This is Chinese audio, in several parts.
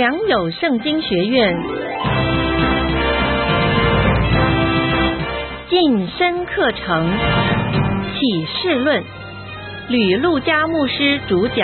良友圣经学院晋升课程启示论，吕路加牧师主讲。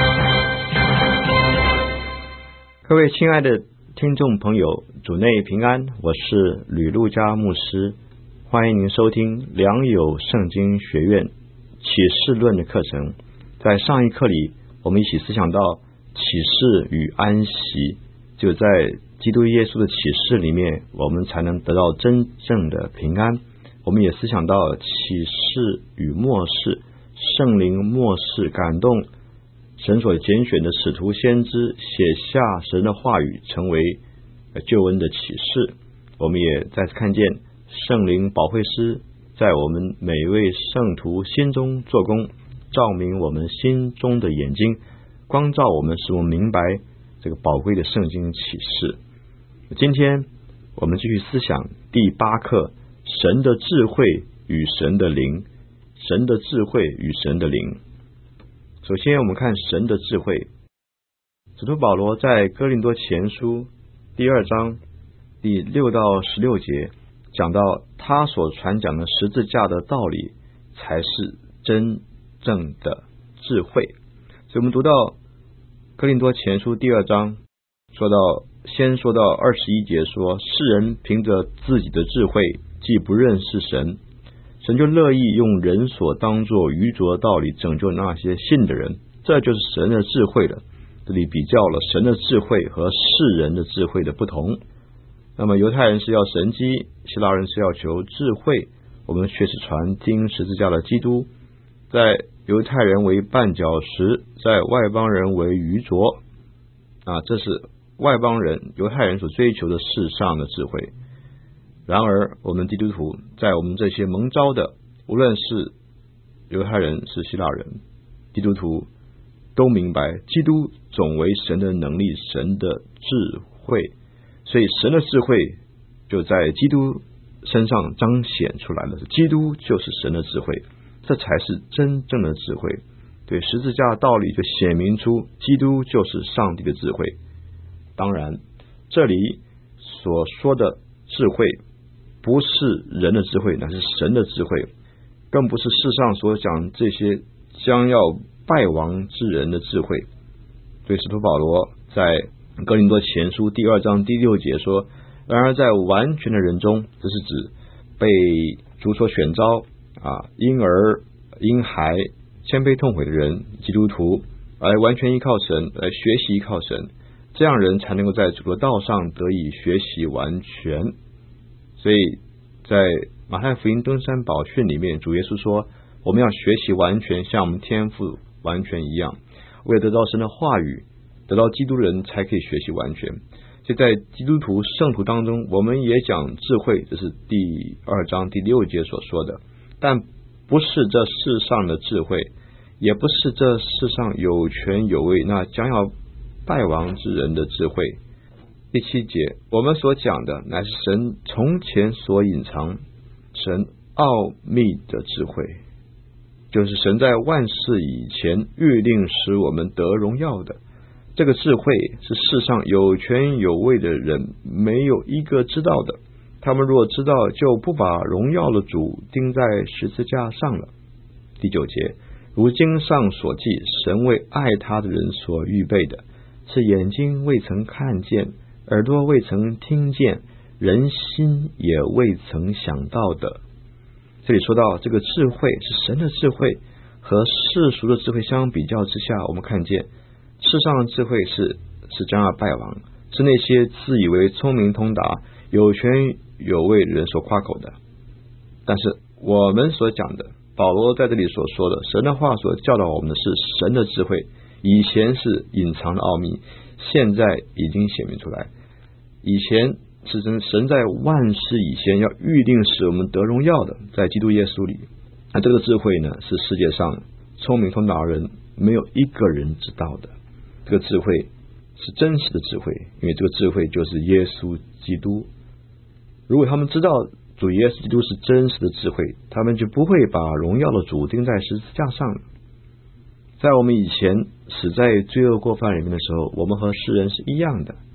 各位亲爱的听众朋友，主内平安，我是吕路加牧师，欢迎您收听良友圣经学院启示论的课程。在上一课里，我们一起思想到启示与安息，就在基督耶稣的启示里面，我们才能得到真正的平安。我们也思想到启示与默示，圣灵默示感动神所拣选的使徒先知，写下神的话语，成为救恩的启示。我们也再次看见圣灵保惠师在我们每一位圣徒心中做工，照明我们心中的眼睛，光照我们，使我们明白这个宝贵的圣经启示。今天我们继续思想第8课，神的智慧与神的灵。神的智慧与神的灵。首先我们看神的智慧。使徒保罗在哥林多前书第2章第6到16节讲到，他所传讲的十字架的道理才是真正的智慧。所以我们读到哥林多前书第2章，先说到21节说，世人凭着自己的智慧既不认识神，神就乐意用人所当作愚拙的道理拯救那些信的人，这就是神的智慧了。这里比较了神的智慧和世人的智慧的不同。那么犹太人是要神迹，希腊人是要求智慧，我们却是传钉十字架的基督。在犹太人为绊脚石，在外邦人为愚拙。这是外邦人犹太人所追求的世上的智慧。然而我们基督徒，在我们这些蒙召的，无论是犹太人是希腊人，基督徒都明白基督总为神的能力，神的智慧。所以神的智慧就在基督身上彰显出来了，基督就是神的智慧，这才是真正的智慧。对十字架的道理就显明出基督就是上帝的智慧。当然这里所说的智慧不是人的智慧，乃是神的智慧，更不是世上所讲这些将要败亡之人的智慧。对使徒保罗在哥林多前书第2章第6节说，然而在完全的人中，这是指被主所选召婴儿婴孩谦卑痛悔的人，基督徒来完全依靠神，来学习依靠神，这样人才能够在主的道上得以学习完全。所以在马太福音登山宝训里面，主耶稣说我们要学习完全，像我们天父完全一样。为了得到神的话语，得到基督人才可以学习完全。所以在基督徒圣徒当中，我们也讲智慧，这是第2章第6节所说的，但不是这世上的智慧，也不是这世上有权有位那将要败亡之人的智慧。第7节我们所讲的乃是神从前所隐藏神奥秘的智慧，就是神在万事以前预定使我们得荣耀的。这个智慧是世上有权有位的人没有一个知道的，他们若知道，就不把荣耀的主钉在十字架上了。第9节如经上所记，神为爱他的人所预备的，是眼睛未曾看见，耳朵未曾听见，人心也未曾想到的。这里说到这个智慧是神的智慧，和世俗的智慧相比较之下，我们看见世上的智慧是将要败亡，是那些自以为聪明通达有权有位的人所夸口的。但是我们所讲的，保罗在这里所说的神的话所教导我们的是神的智慧，以前是隐藏的奥秘，现在已经显明出来。以前是神在万事以前要预定使我们得荣耀的，在基督耶稣里。这个智慧呢，是世界上聪明通达的人没有一个人知道的。这个智慧是真实的智慧，因为这个智慧就是耶稣基督。如果他们知道主耶稣基督是真实的智慧，他们就不会把荣耀的主钉在十字架上了。在我们以前死在罪恶过犯里面的时候，我们和世人是一样的，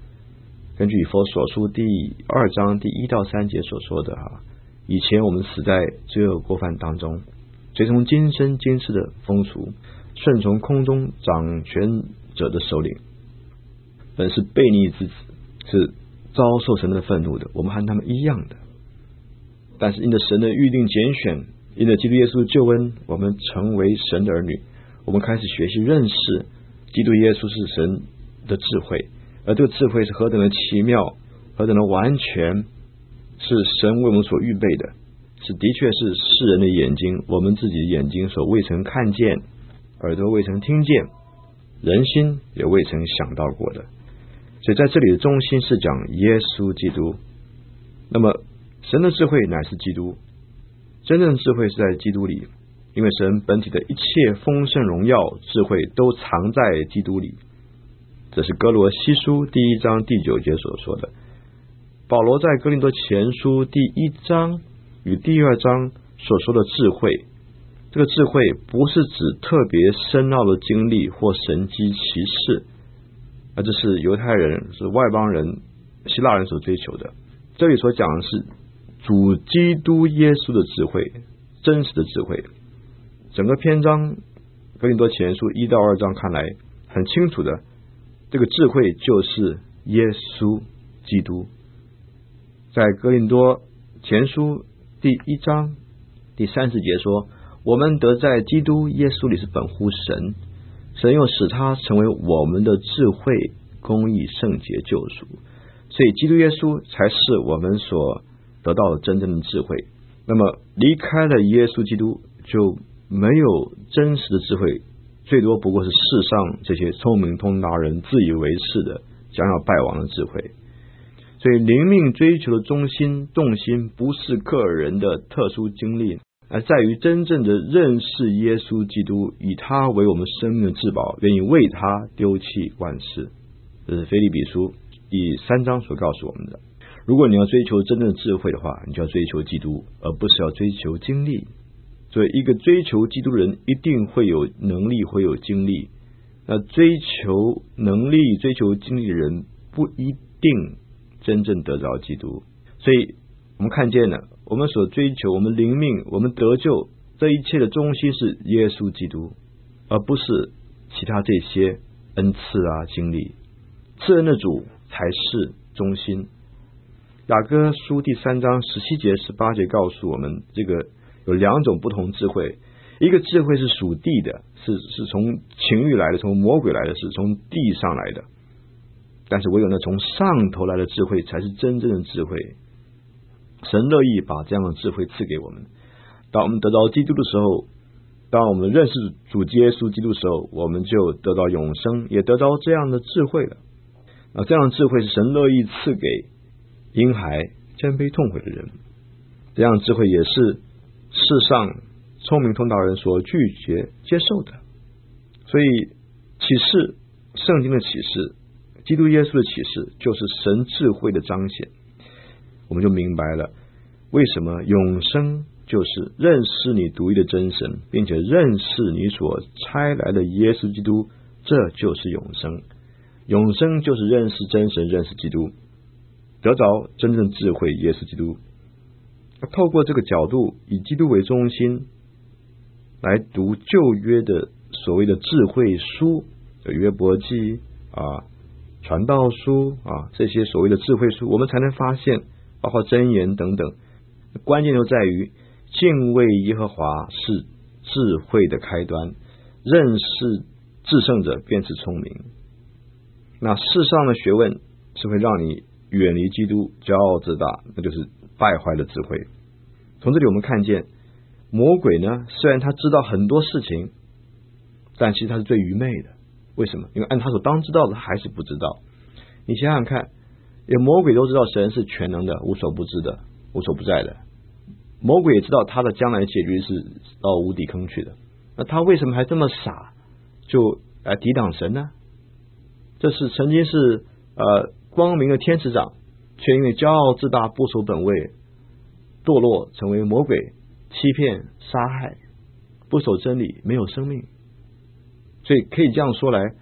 根据以弗所书第2章第1到3节所说的以前我们死在罪恶过犯当中，随从今生今世的风俗，顺从空中掌权者的首领，本是悖逆之子，是遭受神的愤怒的，我们和他们一样的。但是因着神的预定拣选，因着基督耶稣的救恩，我们成为神的儿女，我们开始学习认识基督耶稣是神的智慧，而这个智慧是何等的奇妙，何等的完全，是神为我们所预备的，是的确是世人的眼睛，我们自己的眼睛所未曾看见，耳朵未曾听见，人心也未曾想到过的。所以在这里的中心是讲耶稣基督。那么神的智慧乃是基督，真正的智慧是在基督里，因为神本体的一切丰盛荣耀智慧都藏在基督里。这是哥罗西书第1章第9节所说的。保罗在哥林多前书第1章与第2章所说的智慧，这个智慧不是指特别深奥的经历或神迹奇事，而这是犹太人，是外邦人，希腊人所追求的。这里所讲的是主基督耶稣的智慧，真实的智慧。整个篇章哥林多前书1到2章看来很清楚的，这个智慧就是耶稣基督。在哥林多前书第1章第30节说，我们得在基督耶稣里是本乎神，神又使他成为我们的智慧、公义、圣洁、救赎。所以基督耶稣才是我们所得到的真正的智慧。那么离开了耶稣基督，就没有真实的智慧，最多不过是世上这些聪明通达人自以为是的将要败亡的智慧。所以灵命追求的中心重心不是个人的特殊经历，而在于真正的认识耶稣基督，以他为我们生命的至宝，愿意为他丢弃万事。这是腓立比书第3章所告诉我们的。如果你要追求真正的智慧的话，你就要追求基督，而不是要追求经历。所以一个追求基督的人一定会有能力，会有经历。那追求能力、追求经历的人不一定真正得着基督。所以我们看见了，我们所追求，我们灵命，我们得救，这一切的中心是耶稣基督，而不是其他这些恩赐经历。赐恩的主才是中心。雅各书第3章17节18节告诉我们，这个有2种不同智慧。一个智慧是属地的，是从情欲来的，从魔鬼来的，是从地上来的。但是唯有那从上头来的智慧才是真正的智慧。神乐意把这样的智慧赐给我们。当我们得到基督的时候，当我们认识主耶稣基督的时候，我们就得到永生，也得到这样的智慧了。这样的智慧是神乐意赐给婴孩谦卑痛悔的人。这样的智慧也是世上聪明通达人所拒绝接受的。所以启示，圣经的启示，基督耶稣的启示，就是神智慧的彰显。我们就明白了为什么永生就是认识你独一的真神，并且认识你所差来的耶稣基督，这就是永生。永生就是认识真神，认识基督，得着真正智慧耶稣基督。透过这个角度，以基督为中心来读旧约的所谓的智慧书，约伯记传道书这些所谓的智慧书，我们才能发现，包括箴言等等，关键就在于敬畏耶和华是智慧的开端，认识至圣者便是聪明。那世上的学问是会让你远离基督，骄傲自大，那就是败坏了智慧。从这里我们看见，魔鬼呢，虽然他知道很多事情，但其实他是最愚昧的。为什么？因为按他所当知道的还是不知道。你想想看，魔鬼都知道神是全能的，无所不知的，无所不在的。魔鬼也知道他的将来结局是到无底坑去的，那他为什么还这么傻，就来抵挡神呢？这是曾经是光明的天使长，却因为骄傲自大，不守本位，堕落成为魔鬼，欺骗杀害，不守真理，没有生命。所以可以这样说来，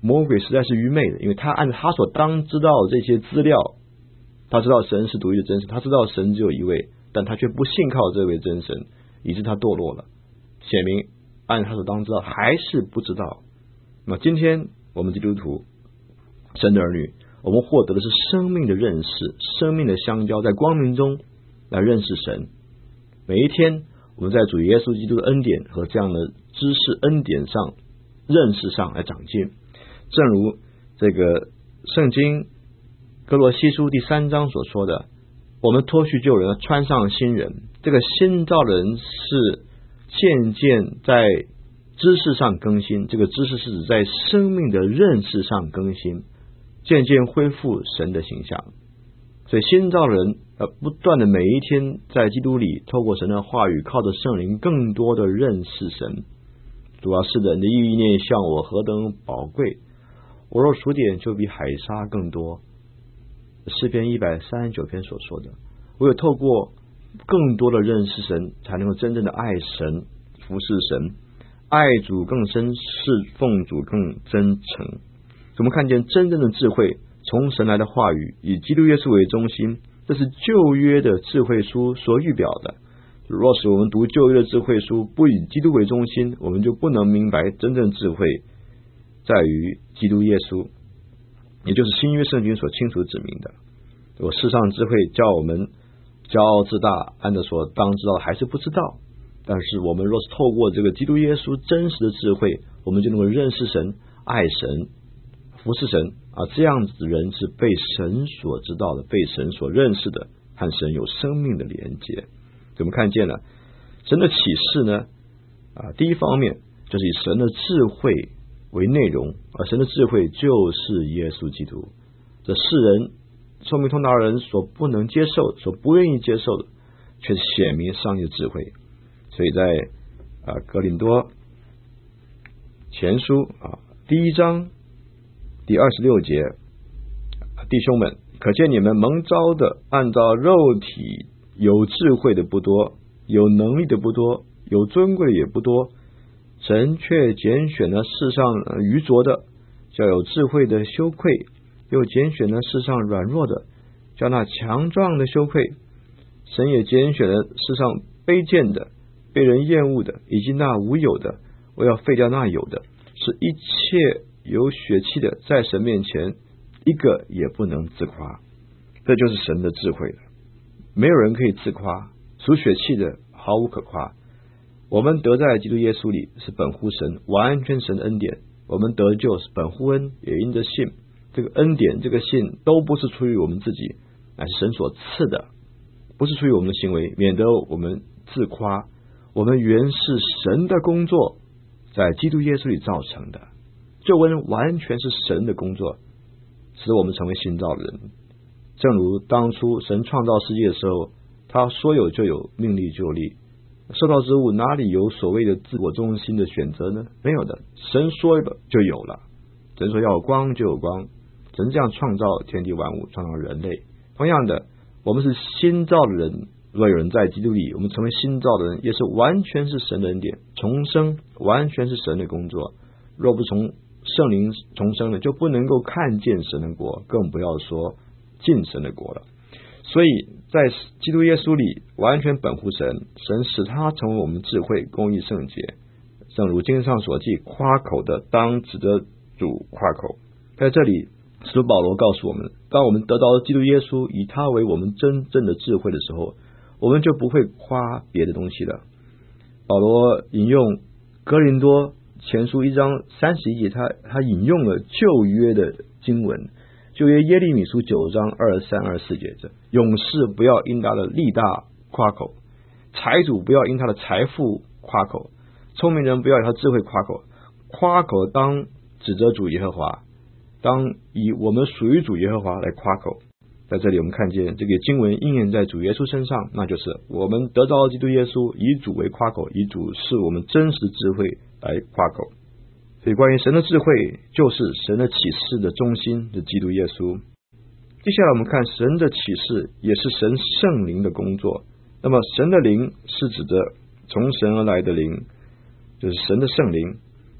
魔鬼实在是愚昧的，因为他按照他所当知道这些资料，他知道神是独一的真神，他知道神只有一位，但他却不信靠这位真神，以致他堕落了。显明按他所当知道还是不知道。那么今天我们基督徒神的儿女，我们获得的是生命的认识，生命的相交，在光明中来认识神。每一天我们在主耶稣基督的恩典和这样的知识恩典上认识上来长进。正如这个圣经哥罗西书第3章所说的，我们脱去旧人，穿上新人。这个新造的人是渐渐在知识上更新，这个知识是指在生命的认识上更新，渐渐恢复神的形象。所以新造的人不断的每一天在基督里透过神的话语，靠着圣灵更多的认识神。主要是的，你的意念向我何等宝贵，我若数点就比海沙更多。诗篇139篇所说的，唯有透过更多的认识神，才能够真正的爱神，服侍神，爱主更深，侍奉主更真诚。我们看见真正的智慧从神来的话语，以基督耶稣为中心，这是旧约的智慧书所预表的。若是我们读旧约的智慧书不以基督为中心，我们就不能明白真正智慧在于基督耶稣，也就是新约圣经所清楚指明的。我世上智慧叫我们骄傲自大，按着所当知道还是不知道。但是我们若是透过这个基督耶稣真实的智慧，我们就能够认识神，爱神，服侍神这样子的人是被神所知道的，被神所认识的，和神有生命的连接。我们看见了神的启示呢，第一方面就是以神的智慧为内容，而神的智慧就是耶稣基督。这世人聪明通达人所不能接受，所不愿意接受的，却是显明上帝的智慧。所以在哥林多前书第1章第26节，弟兄们，可见你们蒙召的按照肉体有智慧的不多，有能力的不多，有尊贵的也不多，神却拣选了世上愚拙的，叫有智慧的羞愧，又拣选了世上软弱的，叫那强壮的羞愧。神也拣选了世上卑贱的，被人厌恶的，以及那无有的，我要废掉那有的，使一切有血气的在神面前一个也不能自夸。这就是神的智慧了。没有人可以自夸，属血气的毫无可夸。我们得在基督耶稣里是本乎神，完全神的恩典。我们得救是本乎恩，也因着信。这个恩典这个信都不是出于我们自己，乃是神所赐的，不是出于我们的行为，免得我们自夸。我们原是神的工作，在基督耶稣里造成的。救恩完全是神的工作，使我们成为新造的人。正如当初神创造世界的时候，他说有就有，命立就立。受造之物哪里有所谓的自我中心的选择呢？没有的，神说了就有了。神说要有光就有光，神这样创造天地万物，创造人类。同样的，我们是新造的人，若有人在基督里，我们成为新造的人，也是完全是神的恩典。重生完全是神的工作，若不从圣灵重生了，就不能够看见神的国，更不要说进神的国了。所以在基督耶稣里完全本乎神，神使他成为我们智慧、公义、圣洁。正如经上所记，夸口的当指着主夸口。在这里使徒保罗告诉我们，当我们得到基督耶稣，以他为我们真正的智慧的时候，我们就不会夸别的东西了。保罗引用哥林多前书1章31节，他引用了旧约的经文，旧约耶利米书9章23、24节，勇士不要因他的力大夸口，财主不要因他的财富夸口，聪明人不要以他智慧夸口，夸口当指着主耶和华，当以我们属于主耶和华来夸口。在这里我们看见这个经文应验在主耶稣身上，那就是我们得着基督耶稣，以主为夸口，以主是我们真实智慧来夸口。所以关于神的智慧，就是神的启示的中心的基督耶稣。接下来我们看神的启示也是神圣灵的工作。那么神的灵是指的从神而来的灵，就是神的圣灵。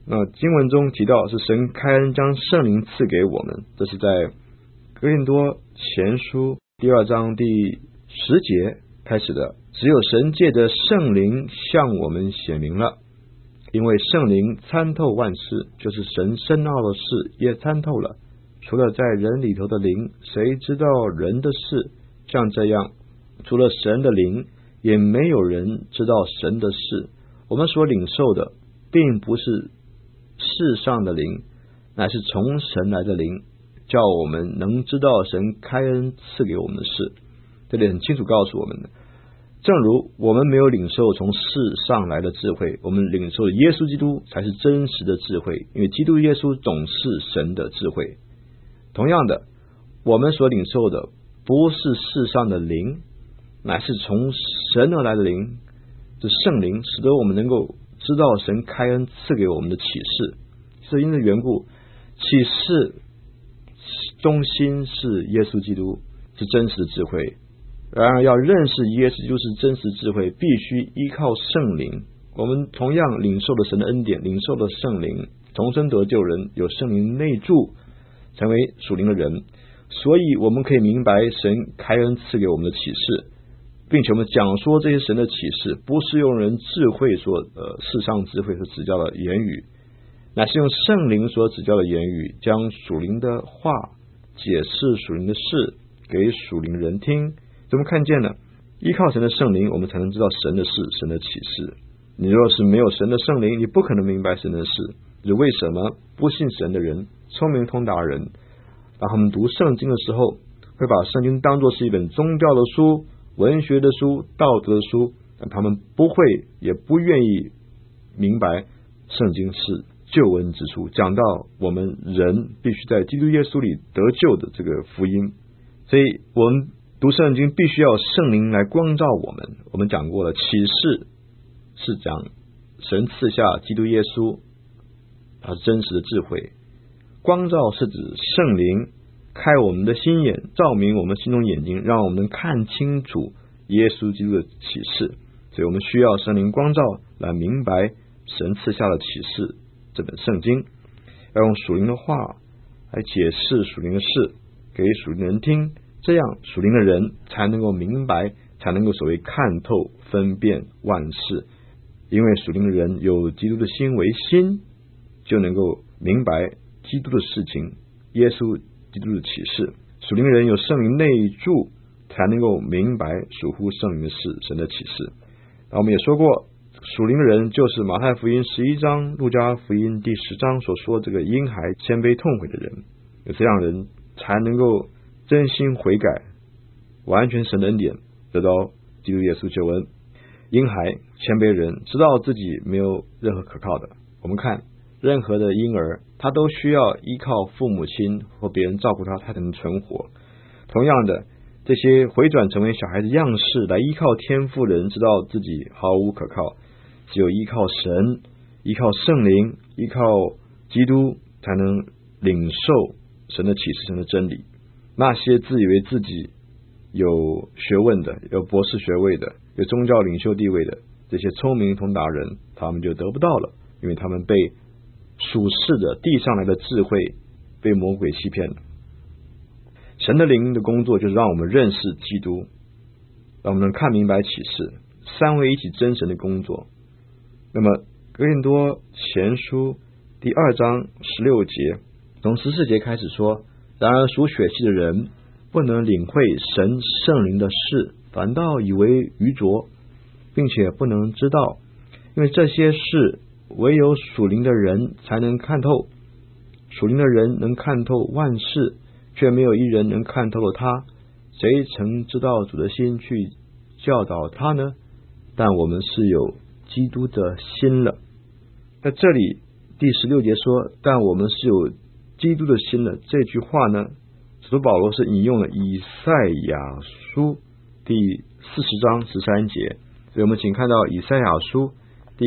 那经文中提到是神开恩将圣灵赐给我们，这是在哥林多前书第2章第10节开始的。只有神借着圣灵向我们显明了，因为圣灵参透万事，就是神深奥的事也参透了。除了在人里头的灵，谁知道人的事？像这样，除了神的灵，也没有人知道神的事。我们所领受的并不是世上的灵，乃是从神来的灵，叫我们能知道神开恩赐给我们的事。这里很清楚告诉我们的，正如我们没有领受从世上来的智慧，我们领受耶稣基督才是真实的智慧，因为基督耶稣总是神的智慧。同样的，我们所领受的不是世上的灵，乃是从神而来的灵，这圣灵使得我们能够知道神开恩赐给我们的启示。是因的缘故，启示中心是耶稣基督，是真实的智慧。然而要认识耶稣基督是真实智慧，必须依靠圣灵。我们同样领受了神的恩典，领受了圣灵，重生得救人有圣灵内住，成为属灵的人，所以我们可以明白神开恩赐给我们的启示，并且我们讲说这些神的启示不是用人智慧所世上智慧所指教的言语，乃是用圣灵所指教的言语，将属灵的话解释属灵的事给属灵人听。我们看见了，依靠神的圣灵，我们才能知道神的事，神的启示。你若是没有神的圣灵，你不可能明白神的事。这为什么不信神的人，聪明通达人，当他们读圣经的时候，会把圣经当作是一本宗教的书、文学的书、道德的书，但他们不会也不愿意明白圣经是救恩之书，讲到我们人必须在基督耶稣里得救的这个福音。所以我们读圣经必须要圣灵来光照我们。我们讲过了，启示是讲神赐下基督耶稣，他是真实的智慧。光照是指圣灵开我们的心眼，照明我们心中眼睛，让我们能看清楚耶稣基督的启示。所以我们需要圣灵光照来明白神赐下的启示，这本圣经要用属灵的话来解释属灵的事给属灵的人听，这样属灵的人才能够明白，才能够所谓看透分辨万事。因为属灵的人有基督的心为心，就能够明白基督的事情，耶稣基督的启示。属灵的人有圣灵内住，才能够明白属乎圣灵的事，神的启示。那我们也说过，属灵的人就是马太福音11章、路加福音第10章所说这个婴孩谦卑痛悔的人。有这样的人才能够真心悔改，完全神的恩典，得到基督耶稣救恩。婴孩谦卑人知道自己没有任何可靠的。我们看任何的婴儿，他都需要依靠父母亲或别人照顾他，他才能存活。同样的，这些回转成为小孩子样式来依靠天父的人，知道自己毫无可靠，只有依靠神，依靠圣灵，依靠基督，才能领受神的启示，神的真理。那些自以为自己有学问的，有博士学位的，有宗教领袖地位的，这些聪明通达人，他们就得不到了，因为他们被属世的地上来的智慧被魔鬼欺骗了。神的灵的工作就是让我们认识基督，让我们能看明白启示，三位一体真神的工作。那么哥林多前书第2章16节，从14节开始说，然而属血气的人不能领会神圣灵的事，反倒以为愚拙，并且不能知道，因为这些事唯有属灵的人才能看透。属灵的人能看透万事，却没有一人能看透了他。谁曾知道主的心去教导他呢？但我们是有基督的心了。那这里第16节说，但我们是有基督的心了，这句话呢，使徒保罗是引用了以赛亚书第40章13节。所以我们请看到以赛亚书第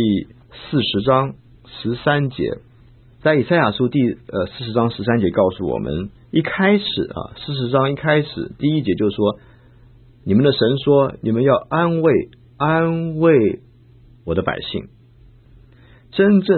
40章13节。在以赛亚书第40章13节告诉我们，一开始40章一开始第1节就是说，你们的神说，你们要安慰我的百姓。真正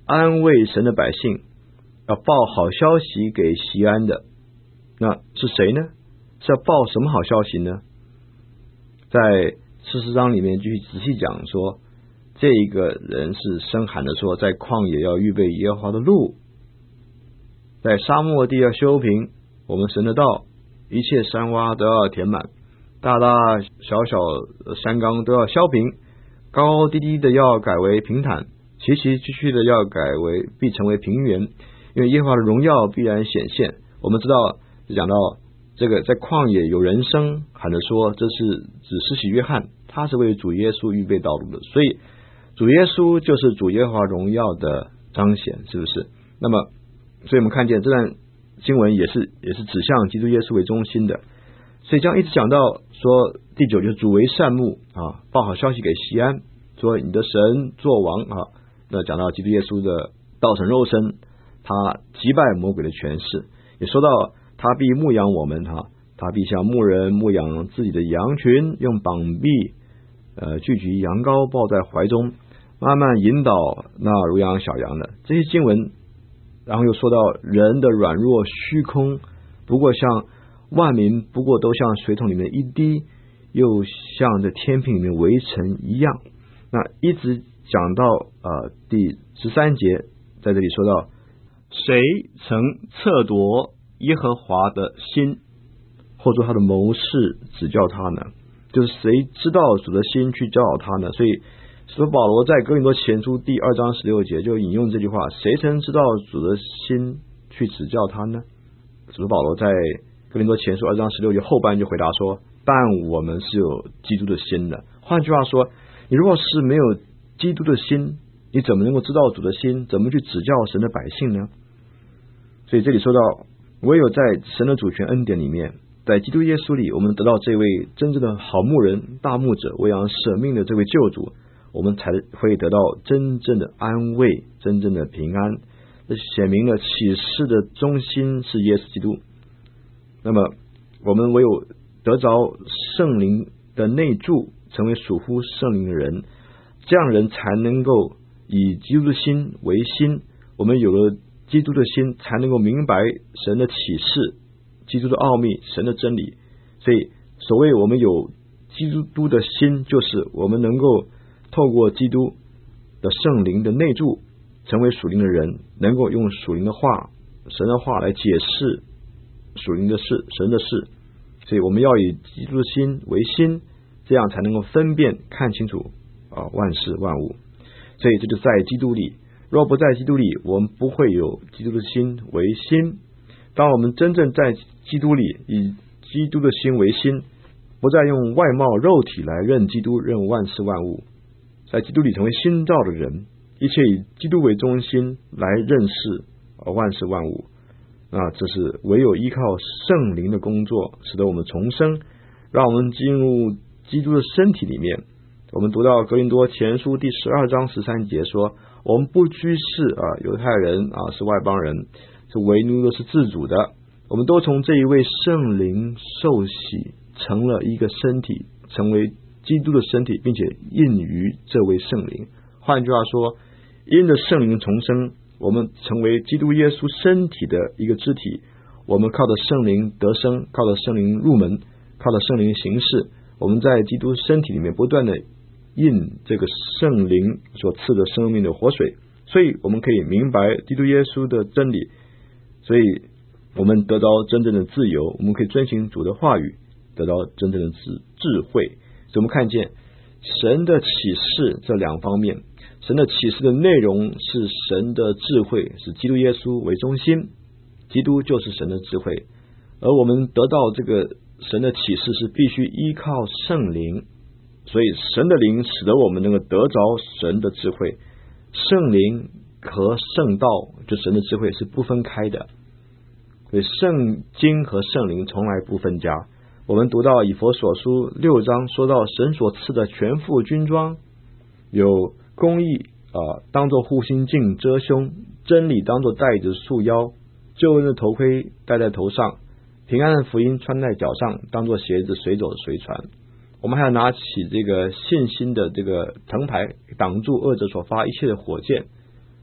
安慰神的百姓，要报好消息给西安的，那是谁呢？是要报什么好消息呢？在40章里面继续仔细讲说，这一个人是声喊的说，在旷野要预备耶和华的路，在沙漠地要修平，我们神的道，一切山洼都要填满，大大小小山冈都要削平，高高低低的要改为平坦，崎崎岖岖的要改为必成为平原，因为耶和华的荣耀必然显现。我们知道讲到这个在旷野有人声喊着说，这是指施洗约翰，他是为主耶稣预备道路的，所以主耶稣就是主耶和华荣耀的彰显，是不是？那么所以我们看见这段经文也是指向基督耶稣为中心的。所以这样一直讲到说第9就是主为善牧报好消息给西安，说你的神作王那讲到基督耶稣的道成肉身，他击败魔鬼的权势，也说到他必牧养我们，他必像牧人牧养自己的羊群，用膀臂聚集羊羔抱在怀中，慢慢引导那如养小羊的。这些经文然后又说到人的软弱虚空，不过像万民不过都像水桶里面一滴，又像这天平里面微尘一样。那一直讲到第13节，在这里说到谁曾测夺耶和华的心，或者他的谋士指教他呢？就是谁知道主的心去教导他呢？所以使徒保罗在哥林多前书第2章16节就引用这句话，谁曾知道主的心去指教他呢？使徒保罗在哥林多前书2章16节后半就回答说，但我们是有基督的心的。换句话说，你如果是没有基督的心，你怎么能够知道主的心，怎么去指教神的百姓呢？所以这里说到，唯有在神的主权恩典里面，在基督耶稣里，我们得到这位真正的好牧人、大牧者，为羊舍命的这位救主，我们才会得到真正的安慰，真正的平安。这显明了启示的中心是耶稣基督。那么我们唯有得着圣灵的内住，成为属乎圣灵的人，这样人才能够以基督的心为心。我们有了基督的心，才能够明白神的启示，基督的奥秘，神的真理。所以所谓我们有基督的心，就是我们能够透过基督的圣灵的内住，成为属灵的人，能够用属灵的话，神的话来解释属灵的事，神的事。所以我们要以基督的心为心，这样才能够分辨看清楚万事万物。所以这就在基督里，若不在基督里，我们不会有基督的心为心。当我们真正在基督里，以基督的心为心，不再用外貌肉体来认基督，认万事万物，在基督里成为新造的人，一切以基督为中心来认识万事万物。这是唯有依靠圣灵的工作，使得我们重生，让我们进入基督的身体里面。我们读到哥林多前书第12章13节说，我们不拘是犹太人是外邦人，是为奴的，是自主的，我们都从这一位圣灵受洗，成了一个身体，成为基督的身体，并且印于这位圣灵。换句话说，因着圣灵重生，我们成为基督耶稣身体的一个肢体。我们靠着圣灵得生，靠着圣灵入门，靠着圣灵行事。我们在基督身体里面不断的印这个圣灵所赐的生命的活水，所以我们可以明白基督耶稣的真理，所以我们得到真正的自由，我们可以遵行主的话语，得到真正的智慧。所以我们看见神的启示这两方面，神的启示的内容是神的智慧，是基督耶稣为中心，基督就是神的智慧，而我们得到这个神的启示是必须依靠圣灵，所以神的灵使得我们能够得着神的智慧。圣灵和圣道就神的智慧是不分开的，所以圣经和圣灵从来不分家。我们读到以弗所书6章说到神所赐的全副军装，有公义当作护心镜遮胸，真理当作带子束腰，救恩的头盔戴在头上，平安的福音穿在脚上，当作鞋子随走随传。我们还要拿起这个信心的这个藤牌，挡住恶者所发一切的火箭。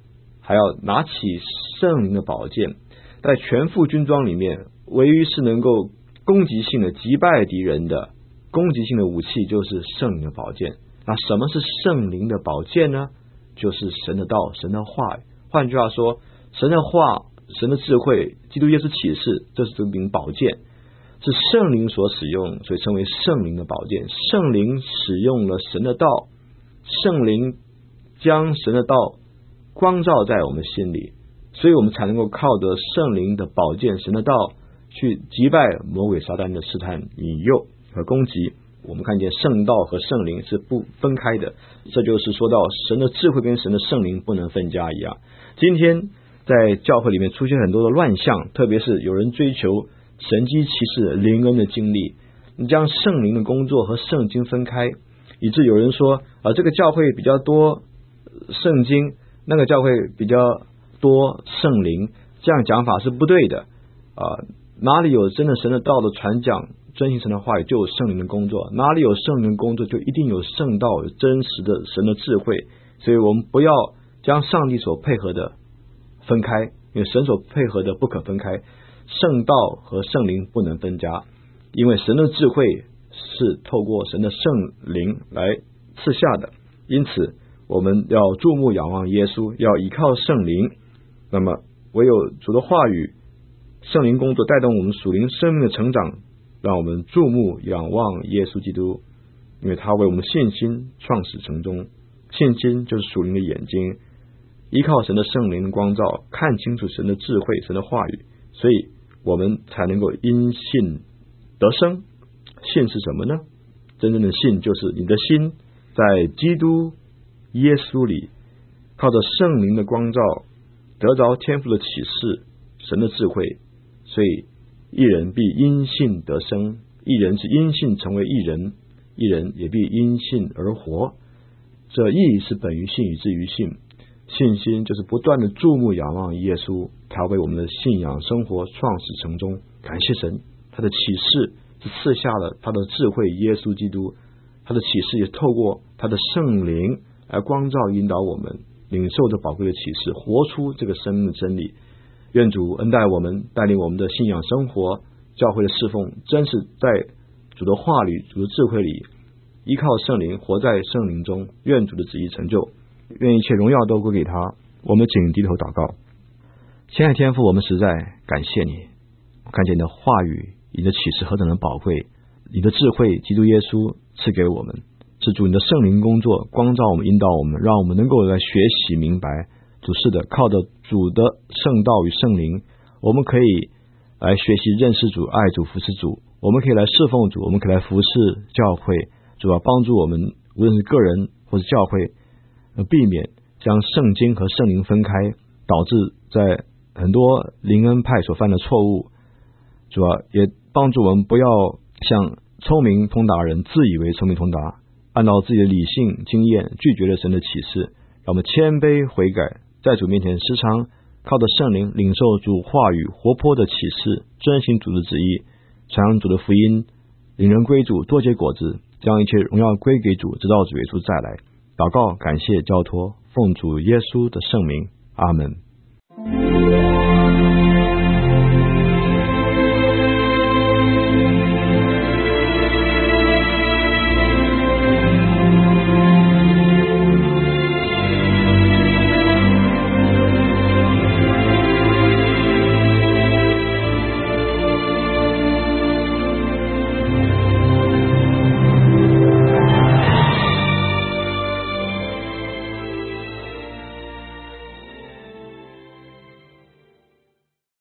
还要拿起圣灵的宝剑，在全副军装里面，唯一是能够攻击性的击败敌人的攻击性的武器就是圣灵的宝剑。那什么是圣灵的宝剑呢？就是神的道，神的话语。换句话说，神的话，神的智慧，基督耶稣启示，这是这柄宝剑，是圣灵所使用，所以称为圣灵的宝剑。圣灵使用了神的道，圣灵将神的道光照在我们心里，所以我们才能够靠着圣灵的宝剑，神的道，去击败魔鬼撒旦的试探、引诱和攻击。我们看见圣道和圣灵是不分开的，这就是说到神的智慧跟神的圣灵不能分家一样。今天在教会里面出现很多的乱象，特别是有人追求神迹奇事灵恩的经历，你将圣灵的工作和圣经分开，以致有人说这个教会比较多圣经，那个教会比较多圣灵，这样讲法是不对的。哪里有真的神的道的传讲，遵行神的话语，就有圣灵的工作，哪里有圣灵的工作，就一定有圣道，有真实的神的智慧。所以我们不要将上帝所配合的分开，因为神所配合的不可分开，圣道和圣灵不能分家，因为神的智慧是透过神的圣灵来赐下的。因此我们要注目仰望耶稣，要依靠圣灵。那么唯有主的话语、圣灵工作带动我们属灵生命的成长，让我们注目仰望耶稣基督，因为他为我们的信心创始成终。信心就是属灵的眼睛，依靠神的圣灵的光照，看清楚神的智慧、神的话语，所以我们才能够因信得生。信是什么呢？真正的信就是你的心在基督耶稣里，靠着圣灵的光照，得着天父的启示、神的智慧。所以义人必因信得生，义人是因信成为义人，义人也必因信而活。这义是本于信，以至于信。信心就是不断的注目仰望耶稣，他为我们的信仰生活创始成终。感谢神，他的启示是赐下了他的智慧耶稣基督，他的启示也透过他的圣灵来光照引导我们，领受这宝贵的启示，活出这个生命的真理。愿主恩待我们，带领我们的信仰生活、教会的侍奉，真是在主的话语、主的智慧里，依靠圣灵，活在圣灵中。愿主的旨意成就，愿一切荣耀都归给他。我们请低头祷告。亲爱的天父，我们实在感谢你，看见你的话语、你的启示何等的宝贵，你的智慧基督耶稣赐给我们，是主你的圣灵工作，光照我们，引导我们，让我们能够来学习明白。主是的，靠着主的圣道与圣灵，我们可以来学习认识主、爱主、服侍主，我们可以来侍奉主，我们可以来服侍教会。主要帮助我们，无论是个人或是教会，避免将圣经和圣灵分开，导致在很多灵恩派所犯的错误。主要也帮助我们不要像聪明通达人自以为聪明通达，按照自己的理性经验拒绝了神的启示。让我们谦卑悔改，在主面前时常靠着圣灵领受主话语活泼的启示，遵行主的旨意，传扬主的福音，领人归主，多结果子，将一切荣耀归给主，直到主耶稣再来。祷告感谢交托，奉主耶稣的圣名，阿们。